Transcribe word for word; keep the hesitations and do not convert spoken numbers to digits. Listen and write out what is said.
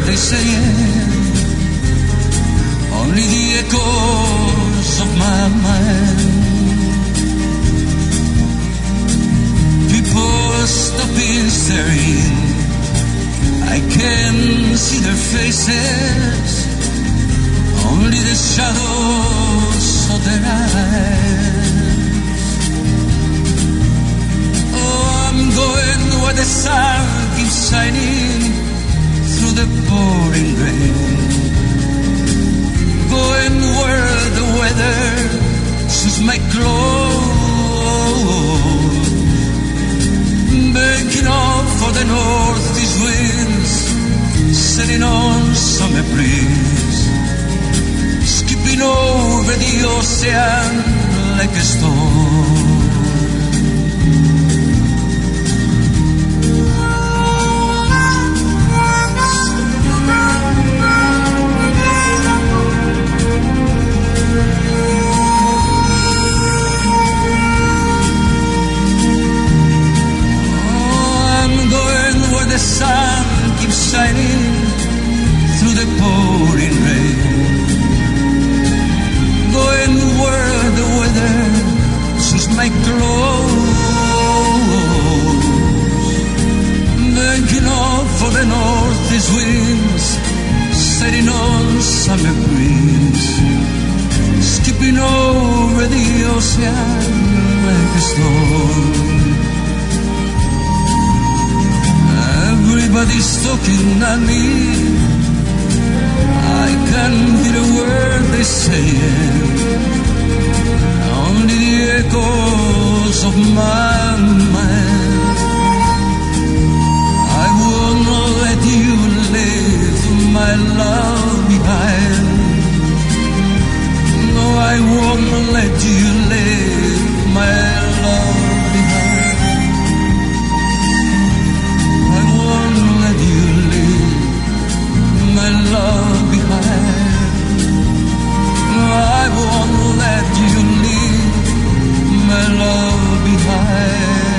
they saying, only the echoes of my mind. People stopping staring, I can see their faces, only the shadows of their eyes. Oh, I'm going where the sun keeps shining through the pouring rain, going where the weather suits my clothes, banking off for the northeast winds, setting on summer breeze, skipping over the ocean like a storm. The sun keeps shining through the pouring rain, going where the weather suits my clothes, banking off for the northeast winds, setting on summer breeze, skipping over the ocean like a storm. Everybody's talking at me, I can't hear a word they're saying, only the echoes of my mind. I will not let you leave my love behind. No, I will not let you leave my love behind. My love behind. I won't let you leave my love behind.